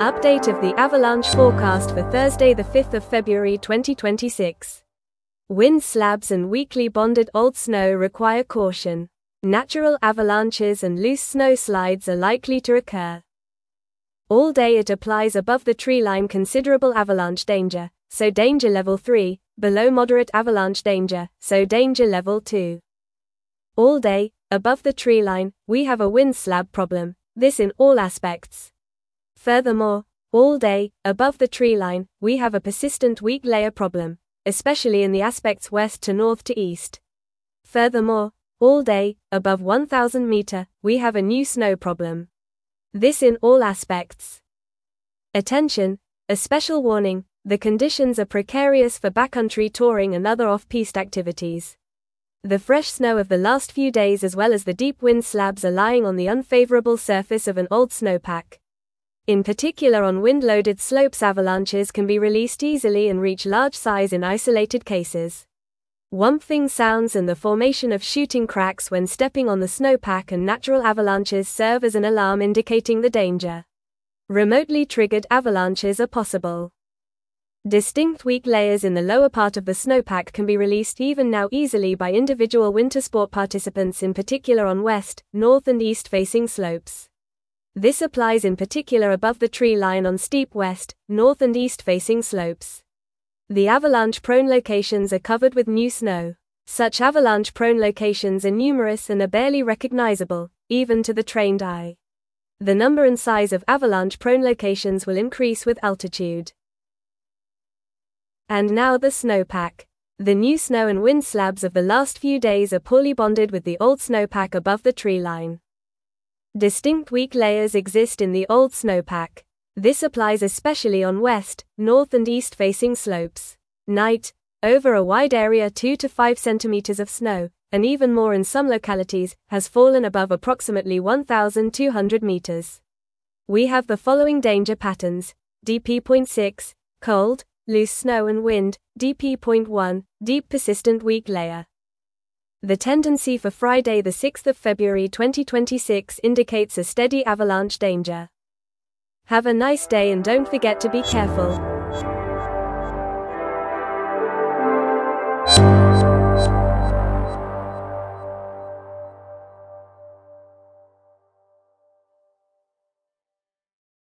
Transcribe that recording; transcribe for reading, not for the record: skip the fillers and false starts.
Update of the avalanche forecast for Thursday the 5th of February 2026. Wind slabs and weakly bonded old snow require caution. Natural avalanches and loose snow slides are likely to occur. All day it applies above the tree line considerable avalanche danger, so danger level 3, below moderate avalanche danger, so danger level 2. All day, above the tree line, we have a wind slab problem, this in all aspects. Furthermore, all day, above the tree line, we have a persistent weak layer problem, especially in the aspects west to north to east. Furthermore, all day, above 1000 meter, we have a new snow problem. This in all aspects. Attention, a special warning, the conditions are precarious for backcountry touring and other off-piste activities. The fresh snow of the last few days as well as the deep wind slabs are lying on the unfavorable surface of an old snowpack. In particular on wind-loaded slopes, avalanches can be released easily and reach large size in isolated cases. Whumping sounds and the formation of shooting cracks when stepping on the snowpack and natural avalanches serve as an alarm indicating the danger. Remotely triggered avalanches are possible. Distinct weak layers in the lower part of the snowpack can be released even now easily by individual winter sport participants, in particular on west, north and east-facing slopes. This applies in particular above the tree line on steep west, north and east-facing slopes. The avalanche-prone locations are covered with new snow. Such avalanche-prone locations are numerous and are barely recognizable, even to the trained eye. The number and size of avalanche-prone locations will increase with altitude. And now the snowpack. The new snow and wind slabs of the last few days are poorly bonded with the old snowpack above the tree line. Distinct weak layers exist in the old snowpack. This applies especially on west, north and east-facing slopes. Night, over a wide area 2 to 5 centimeters of snow, and even more in some localities, has fallen above approximately 1,200 meters. We have the following danger patterns: DP.6, cold, loose snow and wind, DP.1, deep persistent weak layer. The tendency for Friday the 6th of February 2026 indicates a steady avalanche danger. Have a nice day and don't forget to be careful.